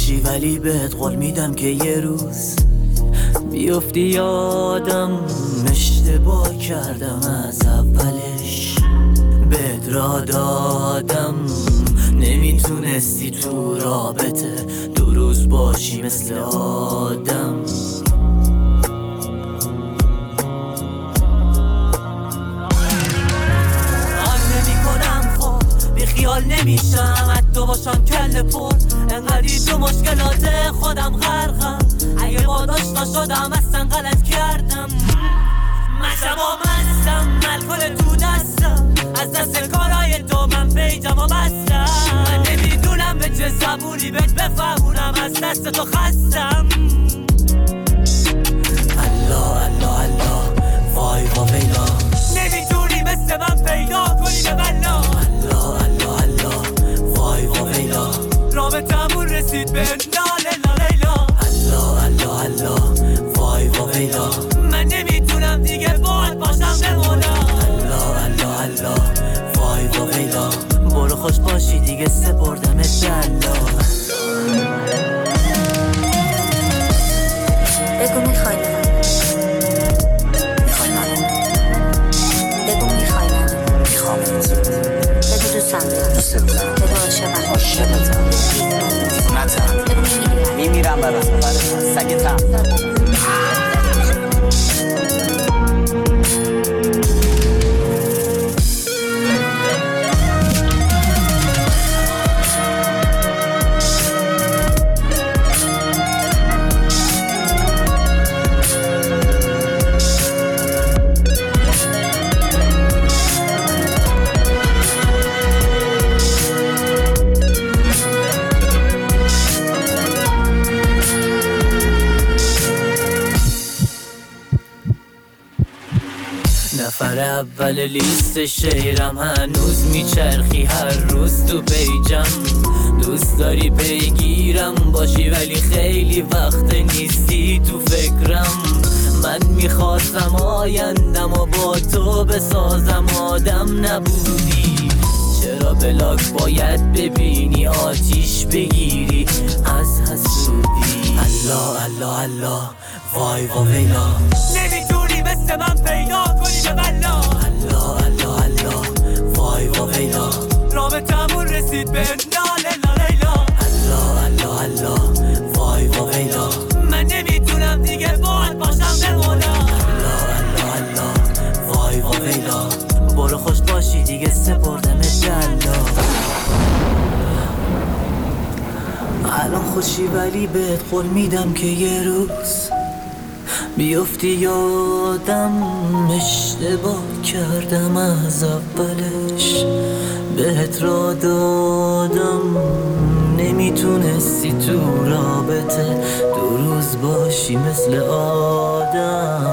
خوشی ولی بهت قول میدم که یه روز بیفتی یادم اشتباه کردم از اولش بهت را دادم نمیتونستی تو رابطه دو روز باشی مثل آدم خیال نمیشم حتی باشم کل پر انقدری تو مشکلات خودم غرقم اگه باداشتا شدم اصلا غلط کردم من شبا مستم الکل تو دستم از دست کارهای تو من پیجم و بستم من نمیدونم به چه زبونی بهت بفهمونم از دست تو خستم الله الله الله وای و ویلا نمیتونی مثل من پیدا کنی به بلا الله الله الله وای و ویلا رابطمون رسید به لاله لیلا الله الله الله وای و ویلا من نمیتونم دیگه باهات باشم به مولا الله الله الله وای و ویلا برو خوش باشی دیگه سپردمت به الله بگو میخوای میمیرم برای سگتم نفر اول لیست شعرم هنوز میچرخی هر روز تو پیجم دوست داری پیگیرم باشی ولی خیلی وقت نیستی تو فکرم من میخواستم آیندم و با تو بسازم آدم نبودی چرا بلاک باید ببینی آتیش بگیری از حسودی الله الله الله وای و ویلا نمیتونی مثل من پیدا کنی به بلا الله الله الله وای و ویلا رابطمون رسید به لاله لیلا الله الله الله وای و ویلا من نمیتونم دیگه باهات باشم به مولا الله الله الله وای و ویلا برو خوش باشی دیگه سپردمت به الله الان خوشی ولی بهت قول میدم که یه روز بیفتی یادم اشتباه کردم از اولش بهت را دادم نمیتونستی تو رابطه دو روز باشی مثل آدم